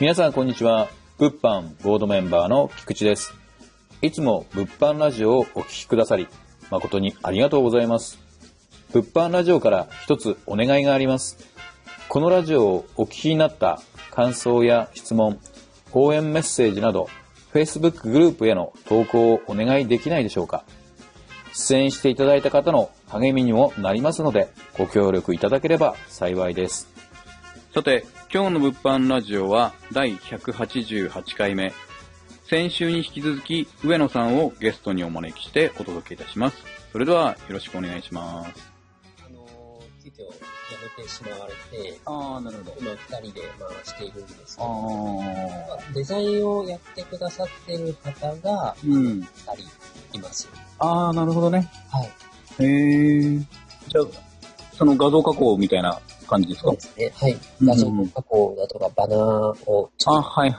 皆さんこんにちは。物販ボードメンバーの菊池です。いつも物販ラジオをお聞きくださり誠にありがとうございます。物販ラジオから一つお願いがあります。このラジオをお聞きになった感想や質問、応援メッセージなど Facebook グループへの投稿をお願いできないでしょうか。出演していただいた方の励みにもなりますのでご協力いただければ幸いです。さて、今日の物販ラジオは第188回目。先週に引き続き上野さんをゲストにお招きしてお届けいたします。それではよろしくお願いします。 急遽辞めてしまわれて、 なるほど。 今2人で回しているんですけど、デザインをやってくださっている方が2人います。 なるほどね。 はい。 じゃあ、その画像加工みたいな感じですか？ そうですね。はい。画像加工だとかバナーを作ってはい。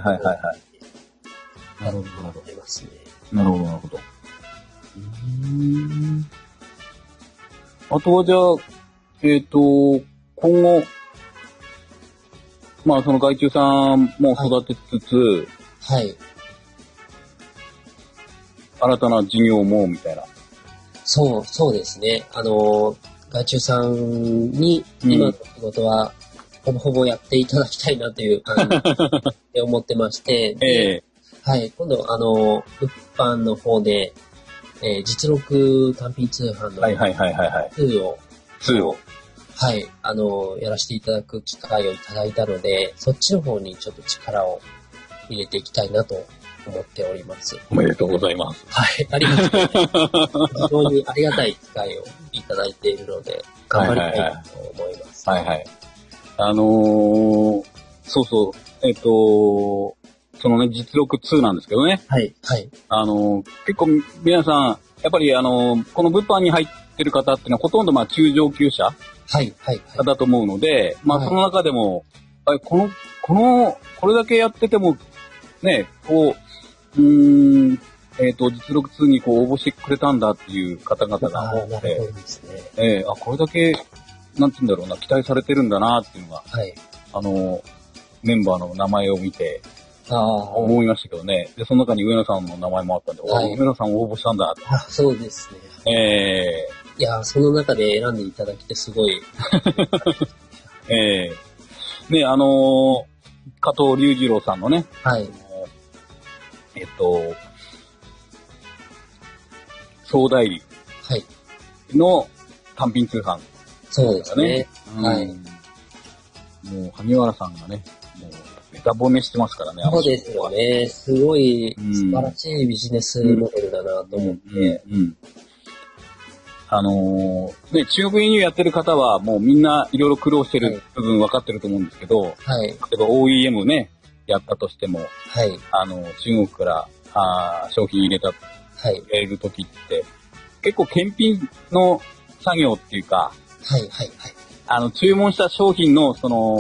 なるほど。ますね。 なるほど。あとはじゃあ、今後、その外注さんも育てつつ、 はい。 新たな事業も、みたいな。 そうですね。外注さんに今の仕事はほぼほぼやっていただきたいなという感じで思ってまして、はい、今度物販の方で、実録単品通販の2を、はい、やらせていただく機会をいただいたので、そっちの方にちょっと力を入れていきたいなと思っております。 おめでとうございます。 はい、ありがとうございます。非常にありがたい機会をいただいているので、頑張りたいと思います。 そのね、実録2なんですけどね。 はい。 結構皆さん、やっぱりこの物販に入ってる方っていうのはほとんど中上級者だと思うので、その中でも、これだけやってても、ね、実録2に応募してくれたんだっていう方々が多くて、これだけ、なんて言うんだろうな、期待されてるんだなっていうのが、メンバーの名前を見て、思いましたけどね。で、その中に上野さんの名前もあったんで、上野さん応募したんだって。 そうですね。いや、その中で選んでいただけてすごい。 ね、加藤隆二郎さんのね、総代理の単品通販、 そうですね。 もう、萩原さんがね、もう、ネタ褒めしてますからね。 そうですよね。すごい素晴らしいビジネスモデルだなと思って。 中国輸入やってる方はもうみんないろいろ苦労してる部分分かってると思うんですけど、例えば OEM ね、やったとしても、中国から商品入れるときって、結構検品の作業っていうか、注文した商品の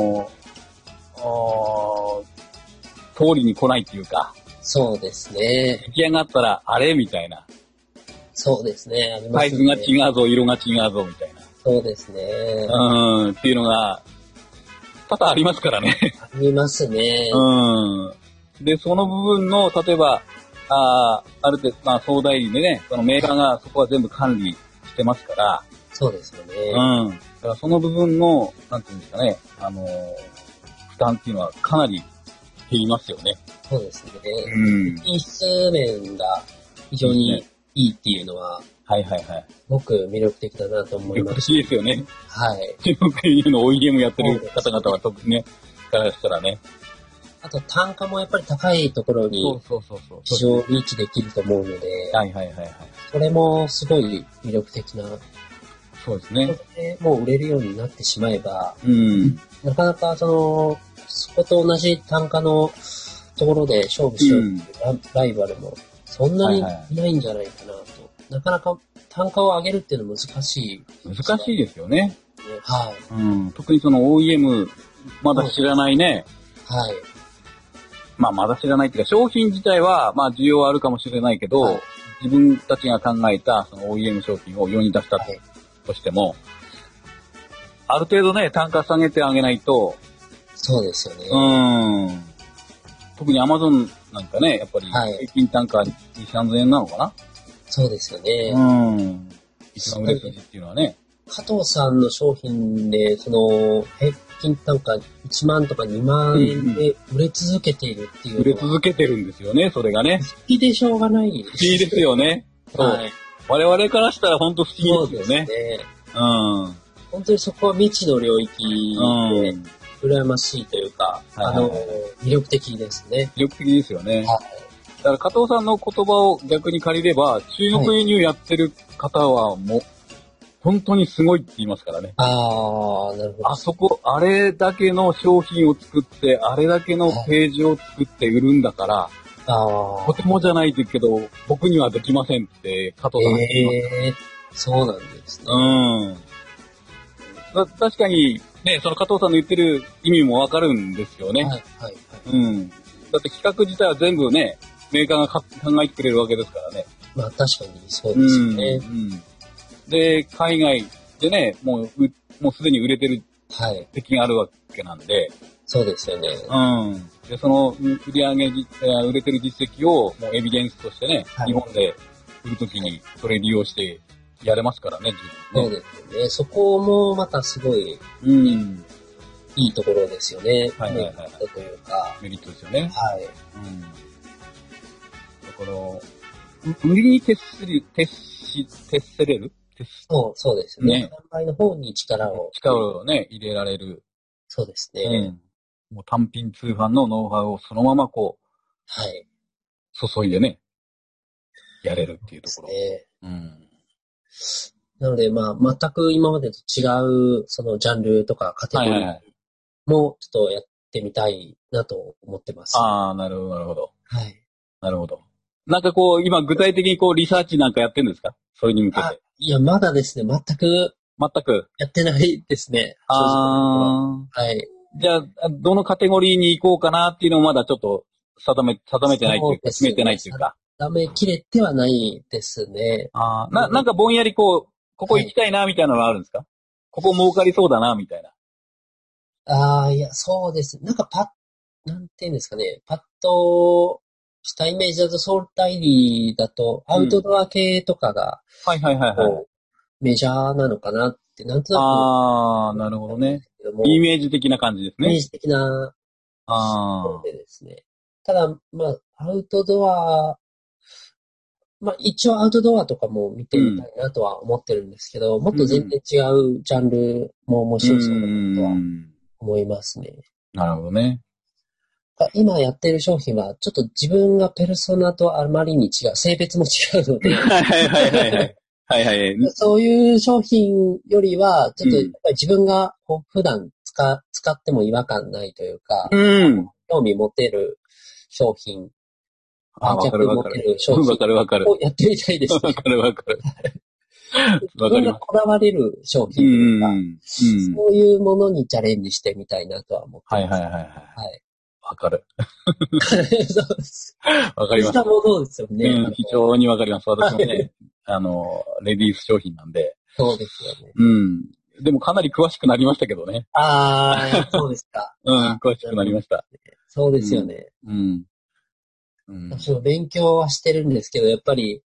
通りに来ないっていうか、 そうですね。 出来上がったら、あれみたいな。 そうですね。 サイズが違うぞ、色が違うぞ、みたいな。 そうですね。 っていうのが、多々ありますからね。 ありますね。 で、その部分の、例えば、ある程度、総代理でね、そのメーカーがそこは全部管理してますから。 そうですよね。 だからその部分の、なんていうんですかね、負担っていうのはかなり減りますよね。 そうですね。品質面が非常にいいっていうのは、すごく魅力的だなと思います。 魅力的ですよね。中国輸入の OEM やってる方々は特にね、からしたらね。 あと単価もやっぱり高いところに非常にリーチできると思うので、それもすごい魅力的な。 そうですね。 もう売れるようになってしまえば、なかなかそこと同じ単価のところで勝負しようっていうライバルもそんなにいないんじゃないかなと。なかなか単価を上げるっていうのは難しい。 難しいですよね。特にその OEM、まだ知らないね。まだ知らないっていうか、商品自体は、需要はあるかもしれないけど、自分たちが考えたその OEM 商品を世に出したとしても、ある程度ね、単価下げてあげないと。 そうですよね。 特に Amazon なんかね、やっぱり平均単価2、3000円なのかな？ そうですよね。 一番売れ筋っていうのはね。 加藤さんの商品で、その、平均単価1万とか2万円で売れ続けているっていうのは、 売れ続けてるんですよね、それがね。 不思議でしょうがないです。 不思議ですよね。 はい。 我々からしたら本当不思議ですよね。 そうですね。本当にそこは未知の領域で、羨ましいというか、魅力的ですね。 魅力的ですよね。はい。だから加藤さんの言葉を逆に借りれば、中国輸入やってる方はもう、本当にすごいって言いますからね。 なるほど。あれだけの商品を作って、あれだけのページを作って売るんだから、とてもじゃないですけど、僕にはできませんって加藤さんが言います。 そうなんですね。 確かに、ね、その加藤さんの言ってる意味もわかるんですよね。だって企画自体は全部ね、メーカーが考えてくれるわけですからね。 まあ確かにそうですよね。 で、海外でね、もうすでに売れてる敵があるわけなんで。 そうですよね。 で、その売れてる実績をもうエビデンスとしてね、日本で売るときにそれ利用してやれますからね、 そうですよね。そこもまたすごい、いいところですよね。メリットというか。 メリットですよね。 はい。 だから、売りに徹せれる？ そうですよね。販売の方に力をね、入れられる。 そうですね。 もう単品通販のノウハウをそのままこう、注いでね、やれるっていうところ。 なので、まあ、全く今までと違う、そのジャンルとかカテゴリーもちょっとやってみたいなと思ってます。 なるほど、なるほど。 はい。 なるほど。なんかこう、今具体的にこう、リサーチなんかやってるんですか？それに向けて。 いや、まだですね、全くやってないですね。 はい。じゃあ、どのカテゴリーに行こうかなっていうのをまだちょっと定めてないっていうか、決めてないっていうか。 定めきれてはないですね。 なんかぼんやりここ行きたいなみたいなのがあるんですか？ここ儲かりそうだなみたいな。 いや、そうです。なんかなんていうんですかね、パッとしたイメージだと、ソウルダイリーだと、アウトドア系とかが、メジャーなのかなって、なんとなく。 なるほどね。イメージ的な感じですね。 イメージ的な。そうでですね。ただ、まあ、アウトドア、まあ一応アウトドアとかも見てみたいなとは思ってるんですけど、もっと全然違うジャンルも面白そうだなとは思いますね。 なるほどね。 今やってる商品は、ちょっと自分がペルソナとあまりに違う、性別も違うので、そういう商品よりは、ちょっとやっぱり自分が普段使っても違和感ないというか、興味持てる商品、 わかる。 をやってみたいですね。 わかる。 自分がこだわれる商品というか、そういうものにチャレンジしてみたいなとは思ってます。 わかる。 そうです。 わかります。 したものですよね。 非常にわかります。私もね、レディース商品なんで。 そうですよね。 でもかなり詳しくなりましたけどね。 そうですか。 詳しくなりました。 そうですよね。私も勉強はしてるんですけど、やっぱり、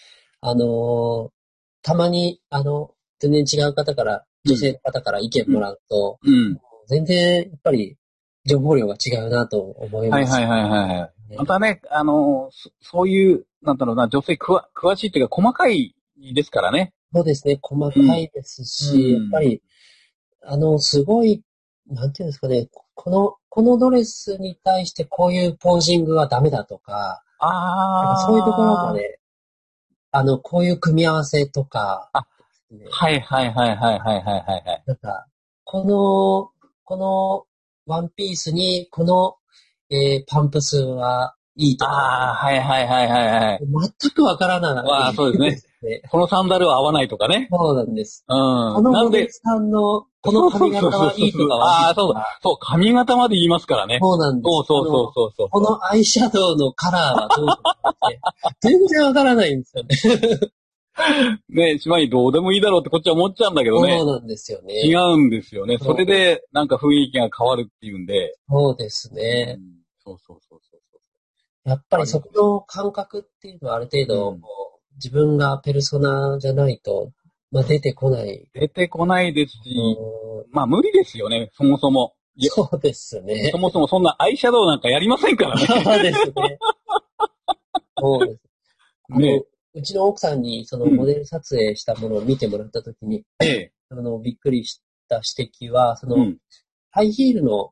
たまに、全然違う方から、女性の方から意見もらうと、全然、やっぱり、情報量が違うなと思います。 またね、そういう、なんだろうな、女性詳しいっていうか、細かいですからね。 そうですね、細かいですし、やっぱり、すごい、なんていうんですかね、このドレスに対してこういうポージングはダメだとか、そういうところまで、こういう組み合わせとか、なんか、このワンピースに、この、パンプスはいいとか。全くわからない。 そうですね。このサンダルは合わないとかね。 そうなんです。このモデルさんの、この髪型はいいとかは。 そう、髪型まで言いますからね。 そうなんです。 そう。 このアイシャドウのカラーはどうとかって全然わからないんですよね。 ね、しまいどうでもいいだろうってこっちは思っちゃうんだけどね。 そうなんですよね。 違うんですよね。それでなんか雰囲気が変わるっていうんで。 そうですね。 そうそうそうそう。 やっぱりそこの感覚っていうのはある程度、自分がペルソナじゃないと、出てこない。 出てこないですし、無理ですよね、そもそも。 そうですね。 そもそもそんなアイシャドウなんかやりませんからね。 そうですね。そうです。 ね、 うちの奥さんにそのモデル撮影したものを見てもらったときに、びっくりした指摘は、ハイヒールの、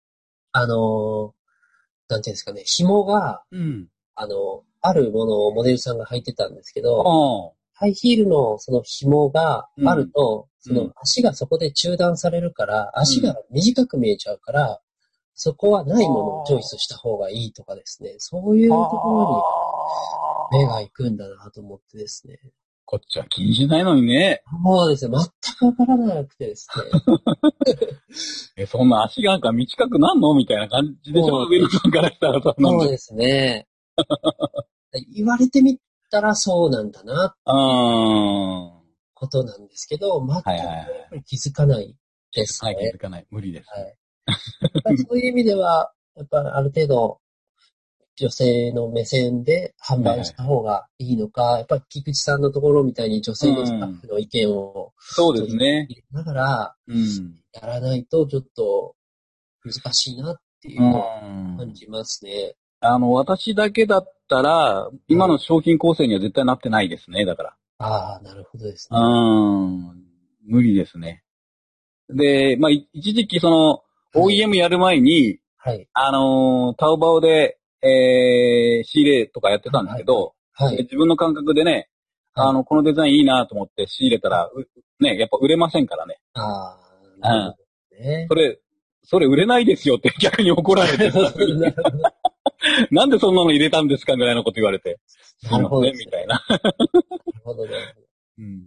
なんていうんですかね、紐が、あるものをモデルさんが履いてたんですけど、ハイヒールのその紐があると、その足がそこで中断されるから、足が短く見えちゃうから、そこはないものをチョイスした方がいいとかですね、そういうところに目が行くんだなと思ってですね。 こっちは気にしないのにね。 そうですね、全くわからなくてですね。そんな足がなんか短くなんのみたいな感じでしょ、上野さんからしたらそうですね。言われてみたらそうなんだな、ことなんですけど、全くやっぱり気づかないですね。 はい、気づかない。無理です。 はい、そういう意味では、やっぱりある程度、女性の目線で販売した方がいいのか、やっぱり菊池さんのところみたいに女性のスタッフの意見を、 そうですね。 入れながら、やらないとちょっと難しいなっていうのを感じますね。 私だけだったら、今の商品構成には絶対なってないですね、だから。 ああ、なるほどですね。 無理ですね。で、一時期OEM やる前に、 はい。 タオバオで、仕入れとかやってたんですけど、自分の感覚でね、このデザインいいなと思って仕入れたら、ね、やっぱ売れませんからね。 ああ、なるほどね。 それ売れないですよって逆に怒られて。なんでそんなの入れたんですかぐらいのこと言われて。 なるほど、 みたいな。 なるほど、なるほど。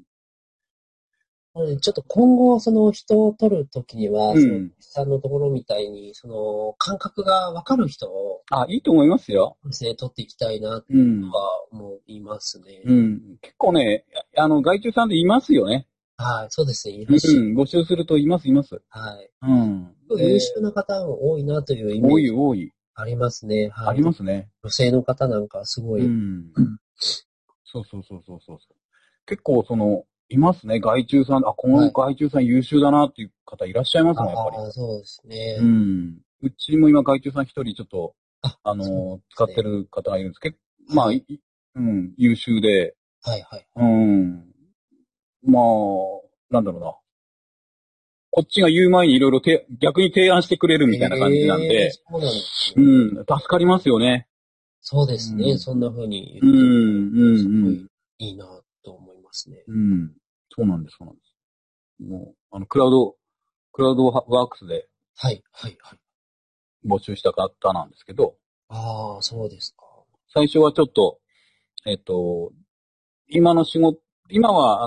なので、ちょっと今後、人を取るときには、さんのところみたいに、感覚がわかる人を、 いいと思いますよ。 ですね、取っていきたいな、とは思いますね。 結構ね、外注さんでいますよね。 はい、そうですね、 募集するといます。 はい。優秀な方が多いなというイメージ。 多い。 ありますね。 ありますね。 女性の方なんかすごい。 そう。結構いますね、外注さん。この外注さん優秀だなっていう方いらっしゃいますね、やっぱり。 そうですね。 うちも今外注さん一人ちょっと、使ってる方がいるんですけど、優秀で。なんだろうな。こっちが言う前にいろいろ逆に提案してくれるみたいな感じなんで、 そうなんですね。 助かりますよね。 そうですね。そんな風に言ってすごいいいなと思いますね。 そうなんです。もう、クラウドワークスで、募集した方なんですけど、 そうですか。 最初はちょっと、今の仕事、今は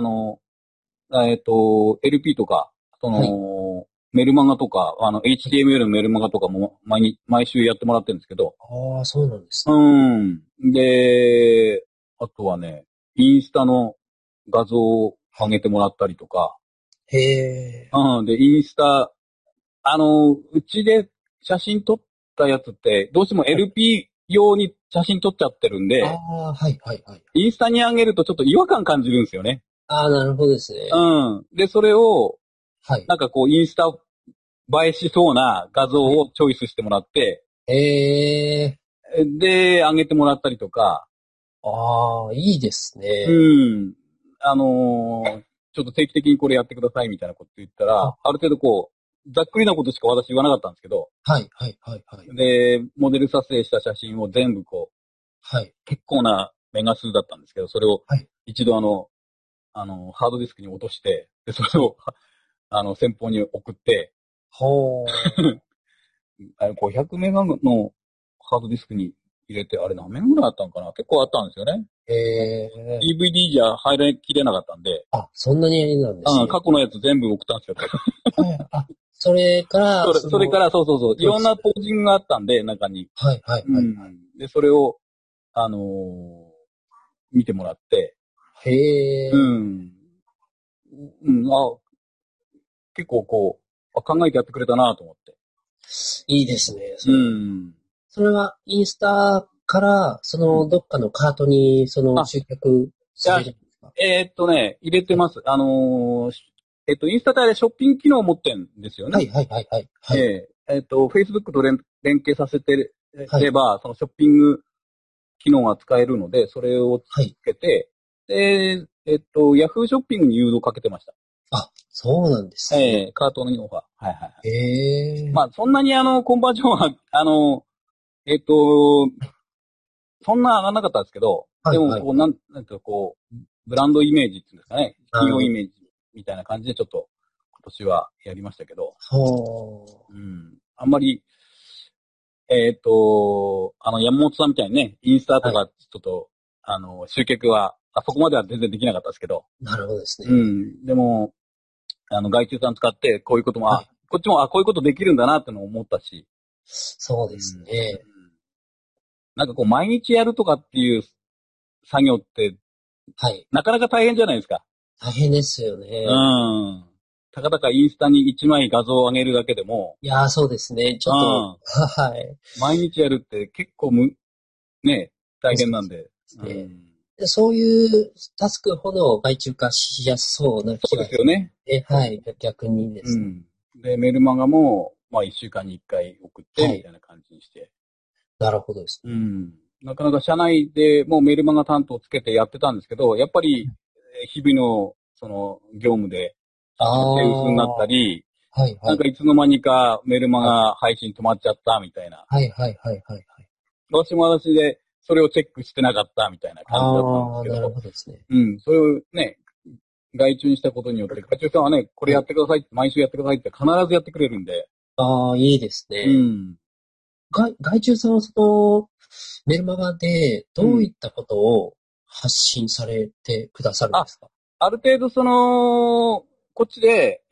LP とか、メルマガとか、HTML のメルマガとかも毎週やってもらってるんですけど。 そうなんですね。 で、あとはね、インスタの画像を上げてもらったりとか。で、インスタ、うちで写真撮ったやつって、どうしても LP 用に写真撮っちゃってるんで、インスタに上げるとちょっと違和感感じるんですよね。 なるほどですね。 で、それを、なんかこう、インスタ映えしそうな画像をチョイスしてもらって、で、上げてもらったりとか。 いいですね。 ちょっと定期的にこれやってくださいみたいなこと言ったら、ある程度こう、ざっくりなことしか私言わなかったんですけど。で、モデル撮影した写真を全部こう、結構なメガ数だったんですけど、それを一度ハードディスクに落として、で、それを、先方に送って、500メガのハードディスクに入れて、あれ何メガぐらいあったのかな、結構あったんですよね。DVD じゃ入れきれなかったんで。 そんなになんですね。 過去のやつ全部送ったんですよ。 それから、 それから、そう。いろんなポージングがあったんで、中に。で、それを、見てもらって。結構こう、考えてやってくれたなと思って。 いいですね。 それはインスタから、どっかのカートに、集客されるんですか？ 入れてます。インスタでショッピング機能を持ってるんですよね。 はいはいはいはい。はい。 Facebook と連携させてはいれば、そのショッピング機能が使えるので、それをつけて、で、Yahoo ショッピングに誘導かけてました。 あ、そうなんですね。 カートの方が。はいはいはい。 まあ、そんなにコンバージョンは、そんな上がらなかったんですけど、でも、こう、なんていうか、こう、ブランドイメージっていうんですかね、企業イメージみたいな感じでちょっと、今年はやりましたけど、あんまり、山本さんみたいにね、インスタとか、ちょっと、集客は、そこまでは全然できなかったですけど。 なるほどですね。 でも、外注さん使って、こういうことも、こっちも、こういうことできるんだなってのを思ったし。 そうですね。 なんかこう、毎日やるとかっていう作業って、なかなか大変じゃないですか。 大変ですよね。 たかだかインスタに1枚画像を上げるだけでも。 いやー、そうですね。ちょっと、はい。 毎日やるって結構ね、大変なんで。 そういうタスクほど外注化しやすそうな気が。 そうですよね。 はい、逆にですね。 で、メルマガも、1週間に1回送って、みたいな感じにして。 なるほどですね。 なかなか社内でもうメルマガ担当つけてやってたんですけど、やっぱり、日々の、業務で、手薄になったり、なんかいつの間にかメルマガ配信止まっちゃったみたいな。私も私でそれをチェックしてなかったみたいな感じだったんですけど。 なるほどですね。 それをね、外注にしたことによって、外注さんはね、これやってくださいって、毎週やってくださいって必ずやってくれるんで。 いいですね。外注さんはメルマガでどういったことを発信されてくださるんですか？ ある程度こっちで、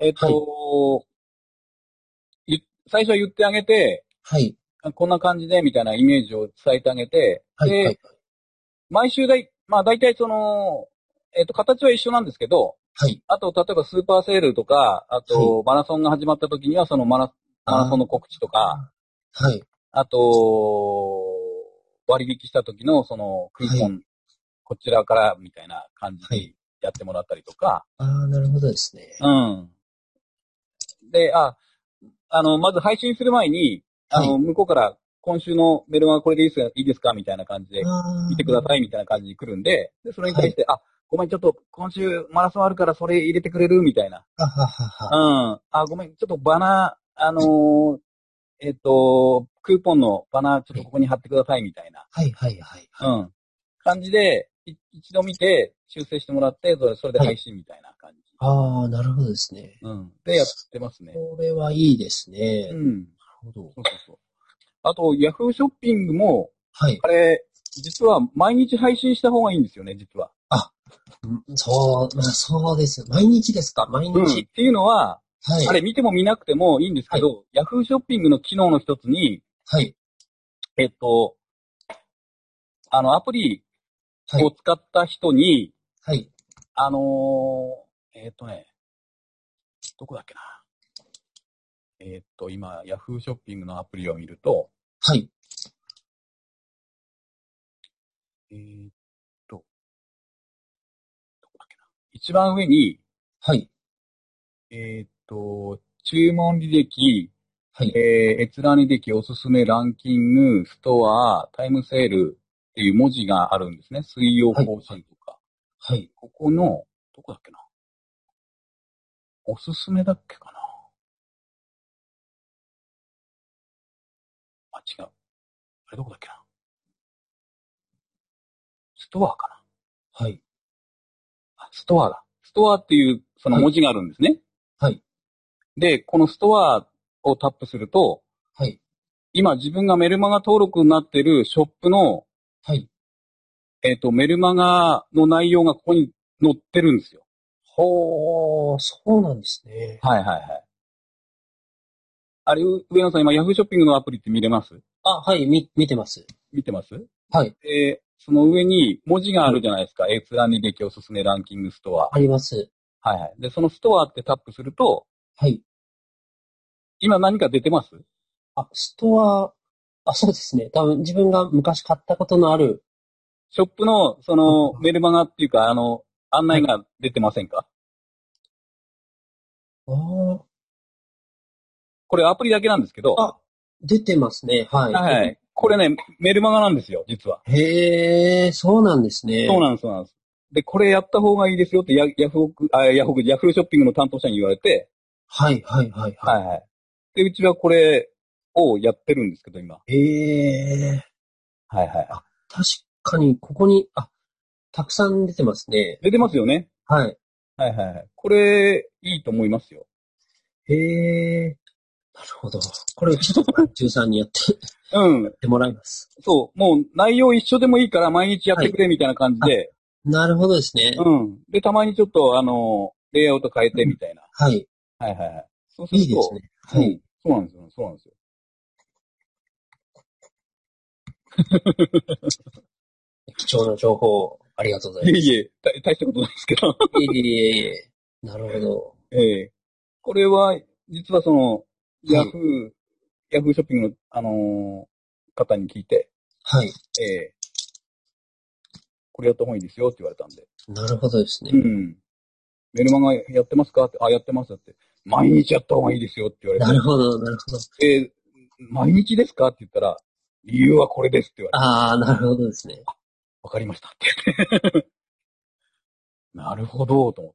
最初は言ってあげて、こんな感じで、みたいなイメージを伝えてあげて、で、毎週大体形は一緒なんですけど、あと、例えばスーパーセールとか、あと、マラソンが始まった時には、そのマラソンの告知とか、あと、割引した時のそのクーポン、こちらからみたいな感じでやってもらったりとか。 なるほどですね。 で、まず配信する前に、向こうから今週のメルマガこれでいいですかみたいな感じで見てくださいみたいな感じに来るんで、それに対して、ごめん、ちょっと今週マラソンあるからそれ入れてくれるみたいな。ごめん、ちょっとバナー、クーポンのバナーちょっとここに貼ってくださいみたいな。感じで、一度見て修正してもらって、それで配信みたいな感じ。 なるほどですね。 で、やってますね。 これはいいですね。なるほど。 あと、ヤフーショッピングも、あれ、実は毎日配信した方がいいんですよね、実は。 そうです。毎日ですか？毎日。 っていうのは、あれ見ても見なくてもいいんですけど、ヤフーショッピングの機能の一つに、アプリを使った人に、どこだっけな。今、ヤフーショッピングのアプリを見ると、どこだっけな。一番上に、注文履歴、閲覧履歴、おすすめ、ランキング、ストア、タイムセールっていう文字があるんですね。水曜更新とか。ここの、どこだっけな。おすすめだっけかな。違う。あれどこだっけな。ストアかな。ストアだ。ストアっていうその文字があるんですね。で、このストアをタップすると、今自分がメルマガ登録になっているショップの、メルマガの内容がここに載ってるんですよ。 そうなんですね。 あれ、上野さん今ヤフーショッピングのアプリって見れます？ 見てます。 見てます？その上に文字があるじゃないですか。閲覧履歴おすすめランキングストア。 あります。 で、そのストアってタップすると、今何か出てます？ ストア、 あ、そうですね。多分自分が昔買ったことのある。 ショップの、メルマガっていうか、案内が出てませんか？ あーこれアプリだけなんですけど。 あ、出てますね。はい。 はい。これね、メルマガなんですよ、実は。 へえ、そうなんですね。 そうなんです、そうなんです。で、これやった方がいいですよってヤフーショッピングの担当者に言われて。 はい、はい、はい、はい。 はいはい。で、うちはこれをやってるんですけど、今。 へえ。 はいはい。 あ、確かに、ここに、たくさん出てますね。 出てますよね。 はい。 はいはいはい。これ、いいと思いますよ。 へえ。なるほど。これ、ちょっと、中さんにやうん。 ってもらいます。 そう。もう内容一緒でもいいから毎日やってくれみたいな感じで。 なるほどですね。 うん。で、たまにちょっと、レイアウト変えてみたいな。 はい。 はいはいはい。そうすると。 いいですね。はい。 うん。そうなんですよ。そうなんですよ。 貴重な情報、ありがとうございます。 いえいえ、大したことないですけど。 いえいえいえ。なるほど。 ええ。これは、実はヤフー、ヤフーショッピングの、方に聞いて、 はい。 ええ、これやった方がいいですよって言われたんで。 なるほどですね。 うん。メルマガやってますかって、あ、やってますって。毎日やった方がいいですよって言われて。 なるほど、なるほど。 毎日ですかって言ったら、理由はこれですって言われて。 ああ、なるほどですね。 わかりましたって言って。なるほど、と思って。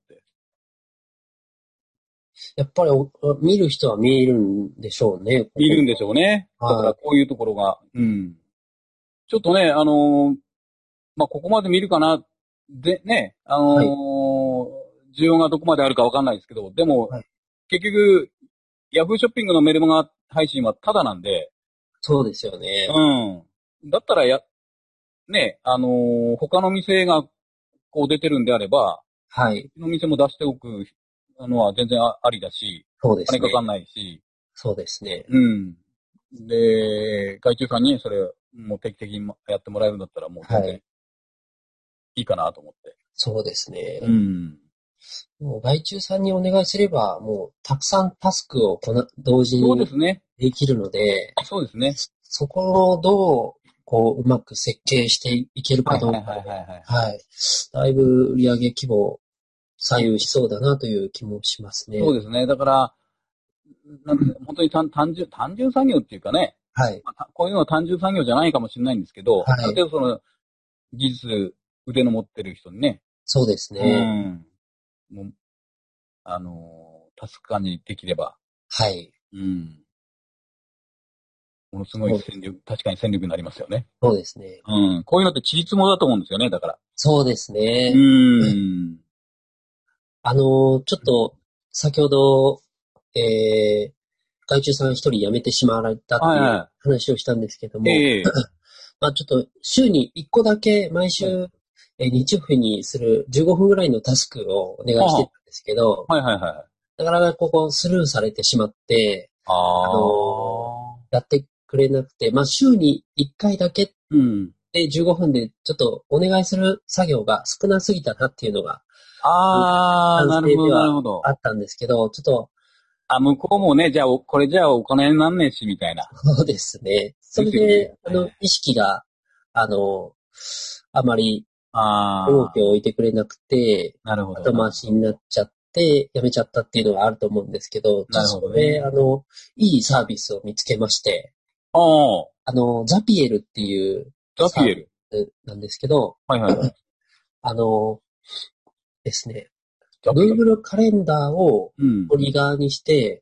やっぱり見る人は見るんでしょうね。 見るんでしょうね。だからはこういうところが、うん。ちょっとね、まあ、ここまで見るかな。で、ね、 はい需要がどこまであるかわかんないですけど、でも、 はい。 結局、ヤフーショッピングのメルマガ配信はタダなんで、 そうですよね。 うん。だったらね、他の店がこう出てるんであれば、 はい。 うちの店も出しておくのは全然ありだし、 そうですね。 金かかんないし、 そうですね。 うん。で、外注さんにそれもう定期的にやってもらえるんだったらもう全然はい。 いいかなと思って。 そうですね。 うん。 もう外注さんにお願いすれば、もうたくさんタスクを同時そうでにすね。 できるので、 そうですね。 そこをどう、うまく設計していけるかどうかで、はい。だいぶ売上規模を左右しそうだなという気もしますね。 そうですね。だから、本当に単純作業っていうかね、 はい。 まあこういうのは単純作業じゃないかもしれないんですけど、 はい。 ある程度技術、腕の持ってる人にね、 そうですうね。 ん。もう、タスク管理できれば、 はい。 うん。ものすごい確かに戦力になりますよね。 そうですね。 うん。こういうのってちりつもだと思うんですよね、だから。 そうですうね。 ん。 ちょっと、先ほど、外注さん一人辞めてしまわれたっていうはいは話をしたんですけどい。 も、 ええまあちょっと週に1個だけ毎週、 はい、 日曜日にする15分ぐらいのタスクをお願いしてたんですけど、 はいはいはい。 なかなかここスルーされてしまって、 あやってくれなくて、まあ週に1回だけうん。 で15分でちょっとお願いする作業が少なすぎたなっていうのが、反省なるほど、なるではほど。 あったんですけど、ちょっと、 向こうもね、じゃあ、これじゃあお金になんねえし、みたいな。 そうですね。それですよね。 で、意識が、あの、あまり重あきを置いてくれなくて、 なるほど。 後回しになっちゃって、やめちゃったっていうのがあると思うんですけど、 なるほどね。 それ、いいサービスを見つけまして、 ああ、 ザピエルっていうザピエル。 サービスなんですけど、 はいはいはい。 あの、ですね、 ザピエル。 Google カレンダーをうん。 トリガーにして、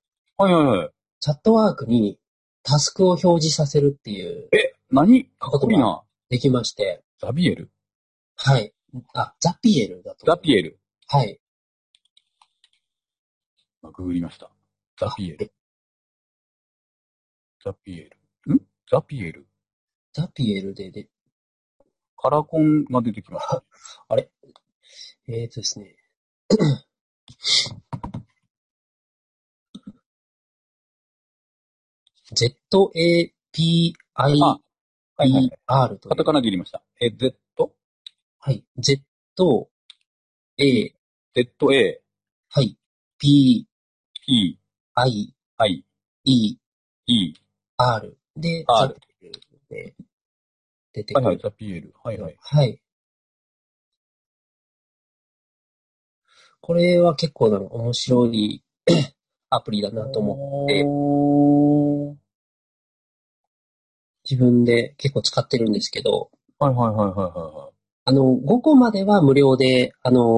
はいはいはい。 チャットワークにタスクを表示させるっていう何かっこいいな。 できまして、 ザビエル。 はい。ザピエルだと。 ザピエル。 はい。 ググりました。ザピエル。ザピエル。ザピエル。 ザピエルカラコンが出てきました。 あれですね。ZAPIER はいはいはい。 という。 カタカナで言いました。Z? はい。ZA、 ZA、 はい。PIER E、I、E、 で、ザ R。 ピエル出てくる。 はいはい、ザピエール。はいはい。 はい。これは結構面白いアプリだなと思って、自分で結構使ってるんですけど、 はいはいはいはいはい。 5個までは無料で、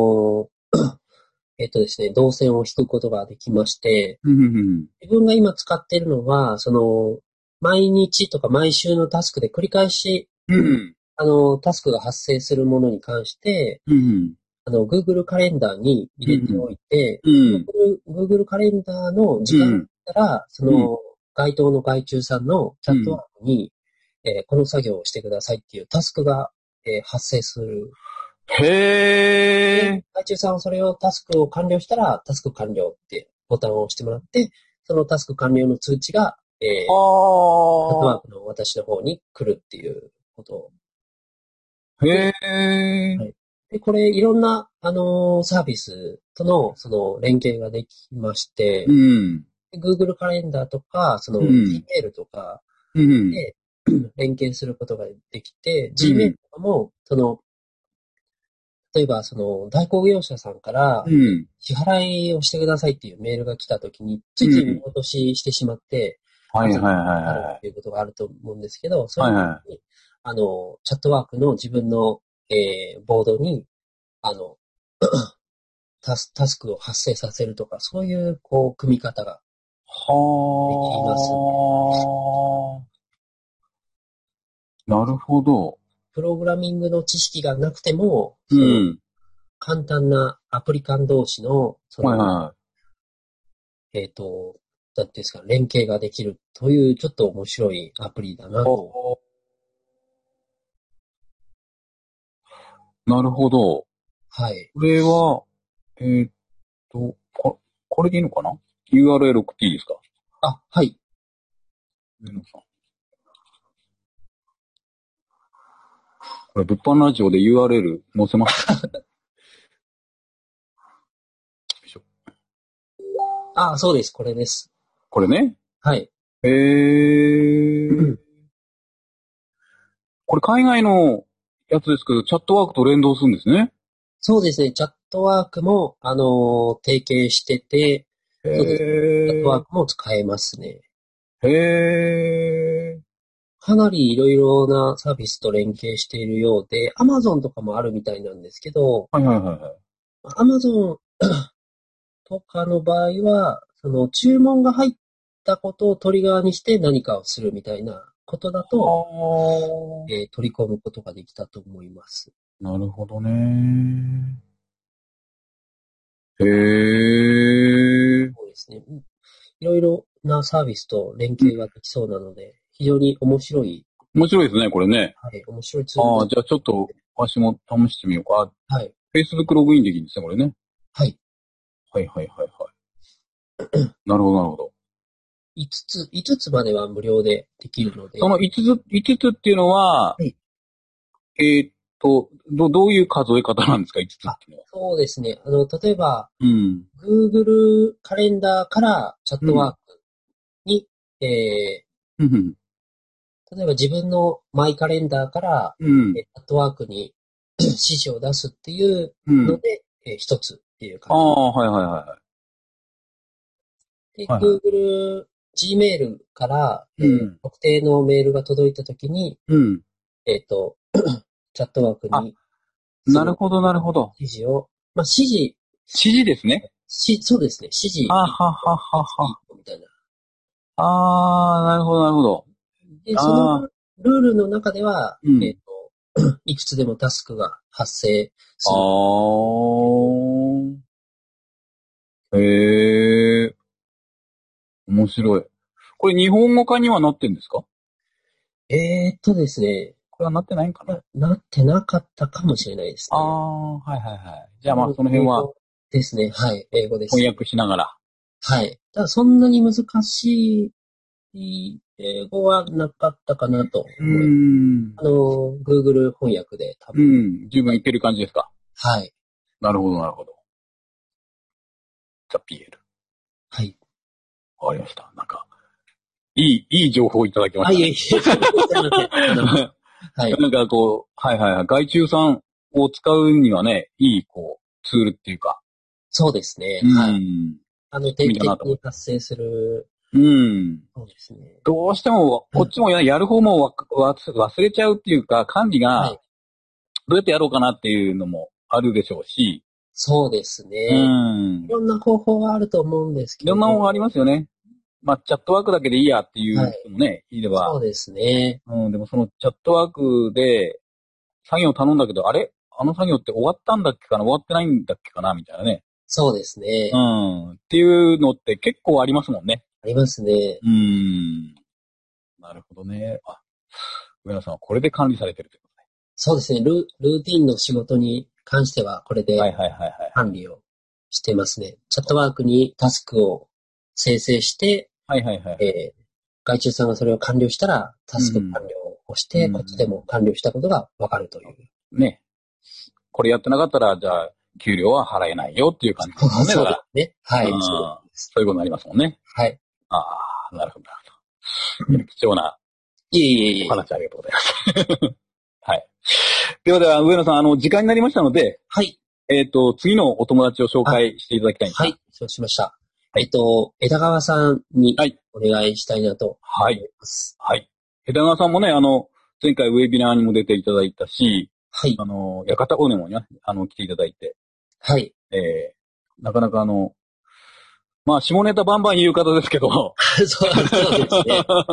ですね、動線を引くことができまして、自分が今使っているのは、毎日とか毎週のタスクで繰り返し、タスクが発生するものに関して、Google カレンダーに入れておいて、Google カレンダーの時間から、該当の外注さんのチャットワークに、この作業をしてくださいっていうタスクが、発生する。 へー。 外注さんはそれをタスクを完了したら、タスク完了ってボタンを押してもらって、そのタスク完了の通知が、チャットワークの私の方に来るっていうことを。 へー。 はい。で、これいろんな、サービスとの、連携ができまして、Google カレンダーとか、Gmail とかで、連携することができて、Gmail とかも、例えば、代行業者さんから、支払いをしてくださいっていうメールが来たときに、ついつい見落とししてしまって、 はいはいはいあるはっていうことがあると思うんですけど、 い。 そういうはいは時に、チャットワークの自分の、ボードに、あの、タスクを発生させるとか、そういう、組み方ができますね。 はー。なるほど。 プログラミングの知識がなくても、簡単なアプリ間同士の、 はいはい。 なんていうんですか、連携ができるという、ちょっと面白いアプリだなと。 なるほど。 はい。 これは、これでいいのかな？ URL 送っていいですか？ あ、はい。 これ、物販ラジオで URL 載せますか？よいしょ。 あ、そうです。これです。 これね。 はい。 これ海外のやつですけど、チャットワークと連動するんですね。 そうですね。チャットワークも、提携してて、そうですね。チャットワークも使えますね。かなりいろいろなサービスと連携しているようで、Amazon とかもあるみたいなんですけど、 はいはいはいはい。 Amazon とかの場合は、注文が入ったことをトリガーにして何かをするみたいなことだと、取り込むことができたと思います。 なるほどね。へー。 そうですね。いろいろなサービスと連携ができそうなので、非常に面白い、 面白いですね、これね。 はい、面白いツールです。 じゃあちょっと、私も試してみようか。 はい。 Facebook ログインできるんですね、これね。 はい。 はいはいはいはい。なるほどなるほど。 5つまでは無料でできるので。 その5つっていうのは、 はい。 どういう数え方なんですか、5つっていうのは。 そうですね。例えば、 うん。 Google カレンダーからチャットワークに、例えば自分のマイカレンダーから、チャットワークに指示を出すっていうので、一つっていう感じ。 はいはいはで、 いはい。 Google Gmail から、特定のメールが届いたときに、チャットワークに、 なるほどなるほど。 指示を、指示ですね。 そうですね、指示。 ははははは。 みたいな。 なるほどなるほど。 で、そのルールの中では、いくつでもタスクが発生する。 へえ。面白い。これ日本語化にはなってんですか？ ですね。 これはなってないんかな？ なってなかったかもしれないですね。 はいはいはい。じゃあまあその辺は。 ですね。はい。英語です。 翻訳しながら。 はい。ただそんなに難しい英語はなかったかなと思います。Google 翻訳で多分。 十分いける感じですか？ はい。 なるほどなるほど。ザ・ピエール。 はい。 わかりました。なんか、 いい情報をいただきました。 いえいえ。すいません。はい。 なんかこう、はいはいはい。外注さんを使うにはね、いいこう、ツールっていうか。 そうですね。 はい。 定期的に発生する。そうですね。 どうしても、こっちもやる方も忘れちゃうっていうか、管理が、どうやってやろうかなっていうのもあるでしょうし。 そうですね。いろんな方法があると思うんですけど。 いろんな方法ありますよね。まあ、チャットワークだけでいいやっていう人もね、いれば。 そうですね。 でもそのチャットワークで、作業頼んだけど、あれあの作業って終わったんだっけかな終わってないんだっけかなみたいなね。 そうですね。 っていうのって結構ありますもんね。 ありますね。 なるほどね。上野さんはこれで管理されてるということね。 そうですね。ルーティンの仕事に関しては、これで管理をしてますね。チャットワークにタスクを生成して、外注さんがそれを完了したら、タスク完了をして、こっちでも完了したことがわかるという。 ね。これやってなかったら、じゃあ、給料は払えないよっていう感じですね。 そうですね。はい。 そういうことになりますもんね。 はい。 なるほど、なるほど。貴重な。お話ありがとうございます。はい。では、上野さん、時間になりましたので、 はい。 次のお友達を紹介していただきたいんです。 はい。そうしました。枝川さんにお願いしたいなと思います。 はい。枝川さんもね、前回ウェビナーにも出ていただいたし、 はい。 屋形骨もね、来ていただいて。 はい。 なかなかまあ、下ネタバンバン言う方ですけど。 そうですね。そう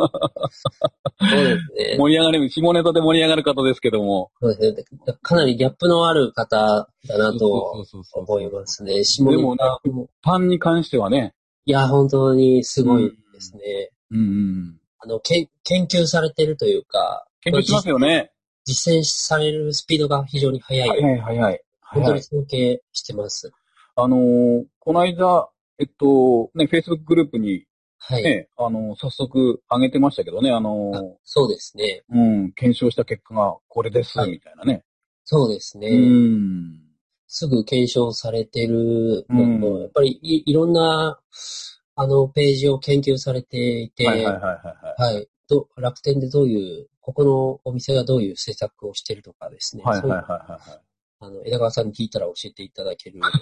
ですね。 下ネタで盛り上がる方ですけども。 そうですね。かなりギャップのある方だなと思いますね。下ネタも。 でもね、パンに関してはね。 いや、本当にすごいですね。研究されてるというか。 研究しますよね。 実践されるスピードが非常に速い。 早い。 本当に尊敬してます。 この間、Facebook グループに、早速上げてましたけどね、 そうですね。 検証した結果がこれです、みたいなね。 そうですね。すぐ検証されてるのと、やっぱりいろんな、ページを研究されていて、楽天でここのお店がどういう施策をしてるとかですね。枝川さんに聞いたら教えていただける。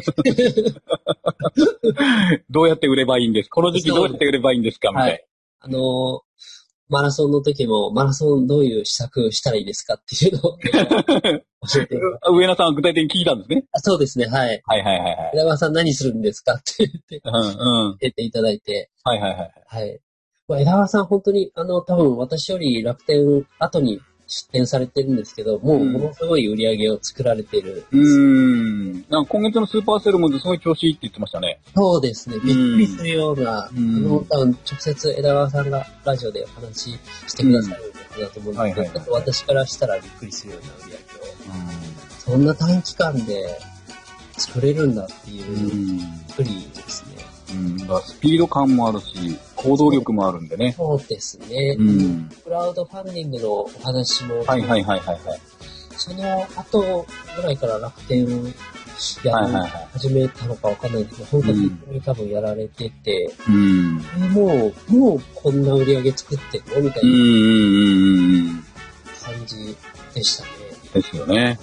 どうやって売ればいいんですか？この時期どうやって売ればいいんですかみたいな。マラソンの時も、マラソンどういう施策したらいいですかっていうのを教えて。 上野さんは具体的に聞いたんですね。 そうですね、はい。枝川さん何するんですかって言って、言っていただいて。枝川さん本当に、多分私より楽天後に出展されてるんですけど、ものすごい売り上げを作られてる。 なんか今月のスーパーセールもすごい調子いいって言ってましたね。 そうですね。びっくりするような、多分直接枝川さんがラジオでお話ししてくださることだと思うんですけど、私からしたらびっくりするような売り上げを。そんな短期間で作れるんだっていう、びっくりですね。 スピード感もあるし、行動力もあるんでね。 そうですね。クラウドファンディングのお話も。その後ぐらいから楽天始めたのかわかんないですけど、本格的に多分やられてて、もうこんな売り上げ作ってんのみたいな感じでしたね。 ですよね。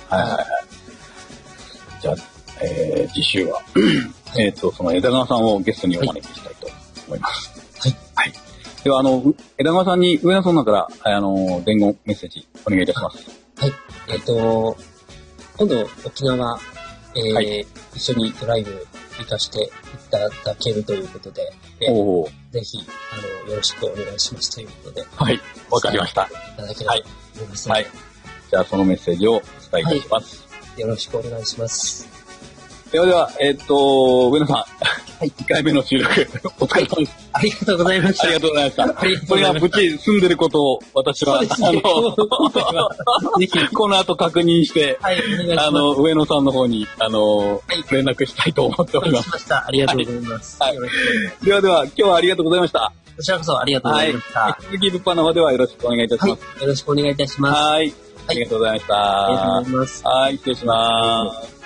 じゃあ、次週は、その枝川さんをゲストにお招きしたいと思います。では、枝川さんに上野さんから、伝言メッセージお願いいたします。 今度沖縄、一緒にドライブ行かせていただけるということで、ぜひ、よろしくお願いしますということで。 わかりました。 いただければと思います。 じゃあ、そのメッセージをお伝えいたします。 よろしくお願いします。 では、上野さん。1回目の収録、お疲れ様です。 ありがとうございました。 ありがとうございました。それが無事済んでることを、私は、この後確認して、上野さんの方に、連絡したいと思っております。 しました。ありがとうございます。 では、今日はありがとうございました。 こちらこそありがとうございました。 引き続き、物販の方ではよろしくお願いいたします。 よろしくお願いいたします。 ありがとうございました。 ありがとうございます。 失礼します。